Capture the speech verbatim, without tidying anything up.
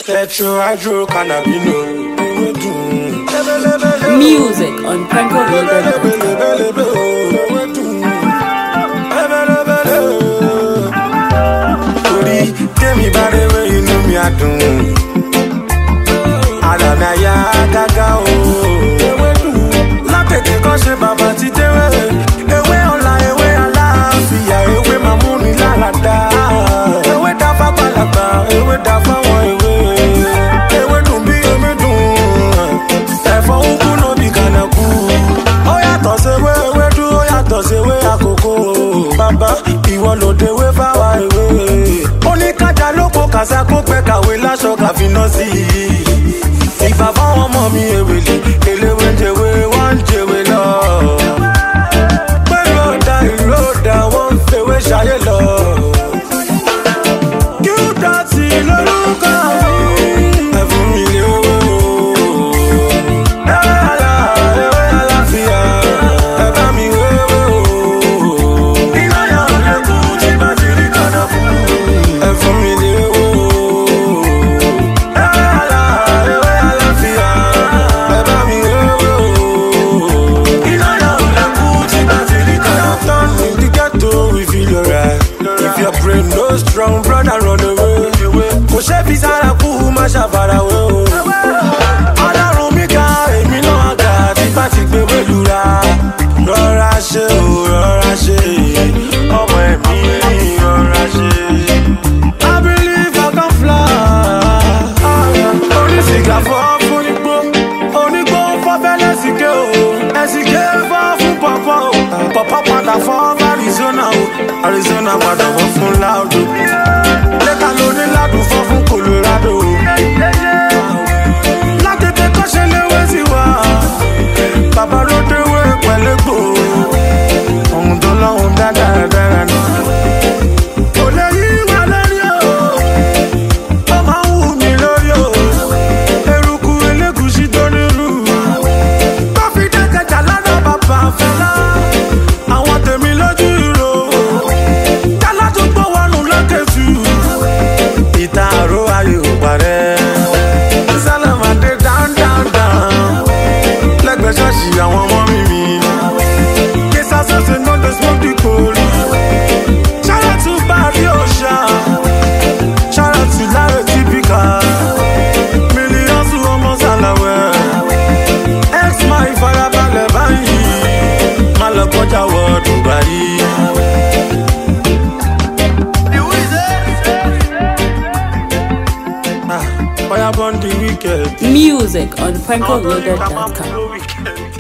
Electro, hydro, cannabino. Music on Franco Loaded. Tell me by the way you know me, I do. I don't know, yeah, gaga, oh. Latte, te coche, baba, ti te we. Ewe, ola, ewe, ala, fiya, ewe, mamuni, la, la, da. Ewe, da, fa, ba, la, ba. Ewe, da, fa, wa, ewe. Ewe, dumbi, ewe, dum. Efo, uku, no, bi, kana, ku. Oya, to, se, we, ewe, du. Oya, to, se, we, akoko. Baba, iwo, lo, de, we, fa, wa, ewe. Oníkájà lóko kàṣà kó pẹ́ kàwé láṣọ kàfinà sí i. Ìbà fáwọn ọmọ mi èwèlè, eléwé ń jẹwé, wọ́n ń jẹwé lọ. Pé ròdà ìròdà wọ́n ń fewé ṣayé lọ. Kí ó dọ̀tí lórúkọ mi. Ẹ̀fún mi lé owó. Ewé àlá, ewé àlàáfíà, ẹ bá mi wéwé o. Iná yà ó lékún tí bá ti rí kànáà fún mi. Ẹ̀fún mi lé owó. Ewé àlá, ewé àlàáfíà, ẹ bá mi wéwé o. Iná yà ó lékún tí bá ti rí kànáà fún mi. In the ghetto we feel alright. If your brain no strong, brother run away. Kò ṣe fi sára kú má ṣàfarawé o. Ọlọ́run mi ká èmi náà ga tí bá ti gbé wélura. Rọra ṣe o, rọra ṣe ọmọ ẹ̀mí rọra ṣe. I believe I can fly. Onísìgá fọ́ fún igbó, onígbó fọ́ fẹ́lẹ́ síké o. Ẹ̀sìké fọ́ fún pọ̀pọ̀ o. Pọ̀pọ̀ padà fọ́ fún Arizona o. Arizona padà fọ́ fún Laudo. Lẹ́ka lóní ládùn fọ́ fún Colorado o. Látètè kọ́ṣẹ́ léwé sí wa. Bàbá ló déwé pẹ̀lẹ́gbò. Ohun tó lọ́hùn dá dáradára náà. Kò lè yí wa lórí o. Ó máa ń wù mí lórí o. Eruku elégùsí tó nírú. Kọ́fí dẹ́kẹ̀jà lọ́dọ̀ bàbá Fẹlá. Àwọn tèmi lójú ìró. Jálá tó gbọ́ wọnú lókèjù. Ìta àrò ayé ò parẹ́. Sálámàdé down down down. Lẹ́gbẹ̀ẹ́ ṣọ́ọ̀ṣì àwọn ọmọ mi mi. Kesa sọ́sẹ̀ náà dey smoke the cold. Shout out to Barry Osha. Shout out to Larry Typica. Millions to ọmọ Sàlàwẹ̀. Ex my farabalẹ̀ báyìí. Má lọ kọjá wọ Dubai. Ah, Oya born the wicked. Music on Franco Loaded dot com.